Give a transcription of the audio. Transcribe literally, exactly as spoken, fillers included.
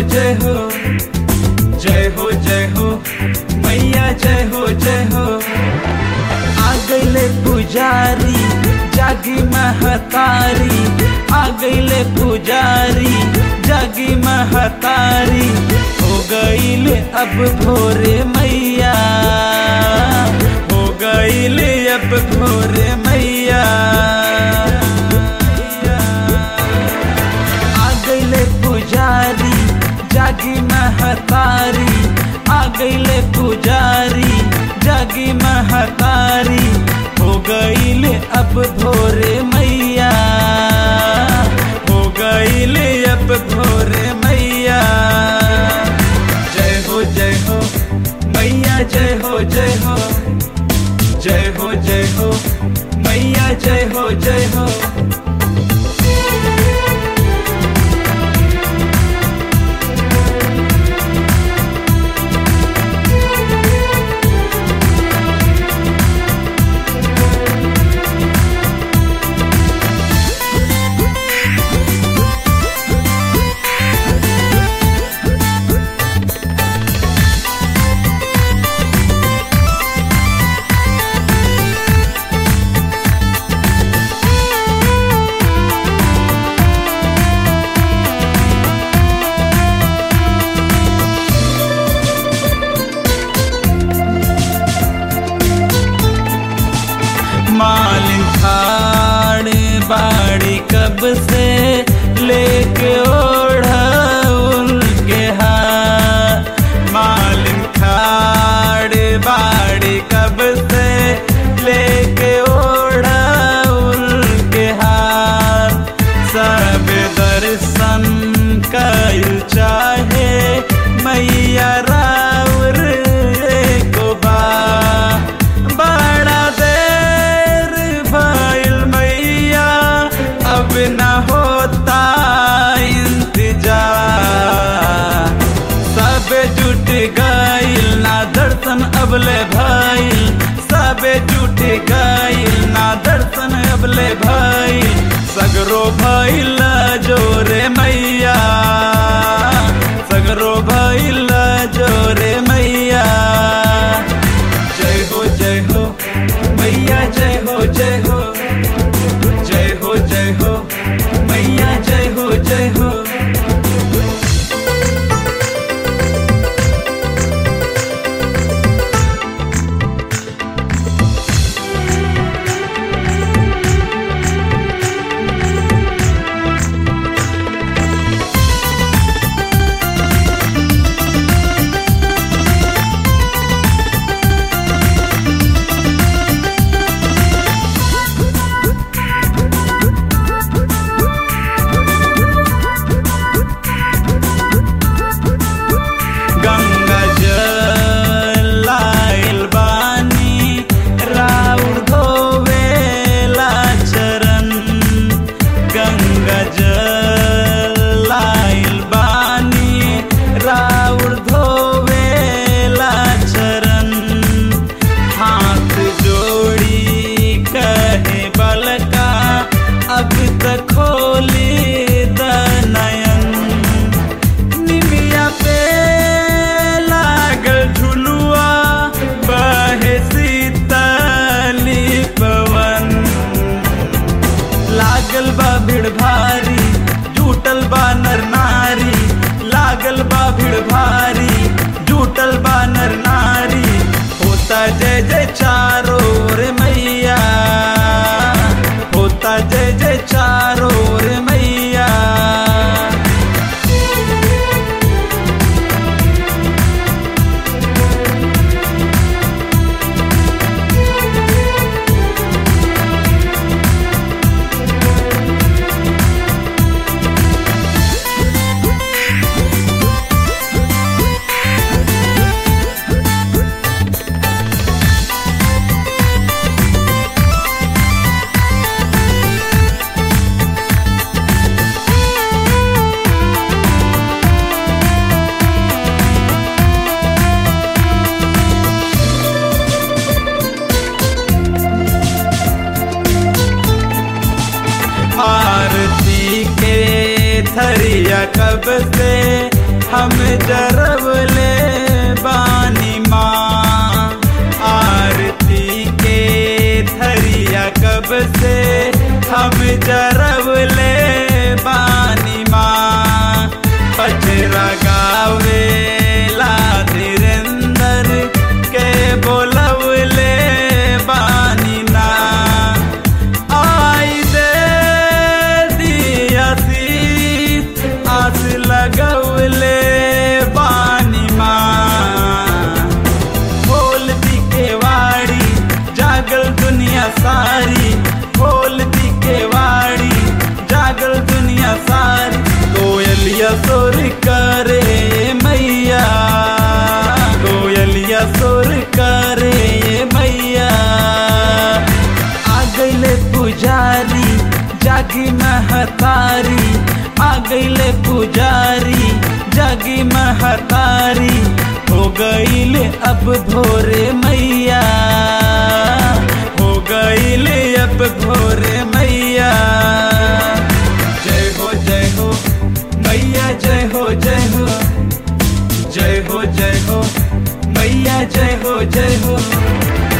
जय हो, जय हो जय हो मैया, जय हो जय हो। आ गईले पुजारी जागी महतारी, आ गईले पुजारी जागी महतारी, हो गईले अब भोरे मैया, हो गईले अब भोरे मैया। आ गईले पुजारी जागी महतारी, आ गईले पुजारी जागी महतारी, हो गईले अब भोरे मैया, हो गईले अब भोरे मैया। जय हो जय हो मैया, जय हो जय हो, जय हो जय हो मैया, जय हो जय हो। मालिन खाड़े बाड़ी कब से लेके ओढ़ा उनके हाथ, मालिन खाड़े बाड़ी कब से लेके ओढ़ा उनके हाथ। सब दर्शन कइल चाहे मैया राउर को बा, अब न होता इंतजार। सब जुट गइल ना दर्शन अबले भइल, सब जुट गइल ना दर्शन अबले भइल, सगरो भइल जोरे मैया, सगरो भइल जोरे मैया। जय हो जय हो मैया, जय हो जय हो, जय हो जय हो मैया, जय हो जय हो। हम जरवले बानी माँ। आरती के थरिया कब से हम जरवले बानी माँ। पचरा गावे ला धीरेंद्र के बोलवले बानी ना। आई दे दिया सी आस लगवले बानी माँ। खोल दी के वाड़ी जागल दुनिया सारी, खोल दी के वाड़ी जागल दुनिया सारी। कोयलिया सुर करे मैया, कोयलिया सुर करे मैया। आ गईले पुजारी जागी महतारी, आ गईले पुजारी जागी महतारी। हो गईले अब भोरे मैया, हो गईले अब भोरे मैया। जय हो जय हो मैया, जय हो जय हो, जय हो जय हो मैया, जय हो जय हो।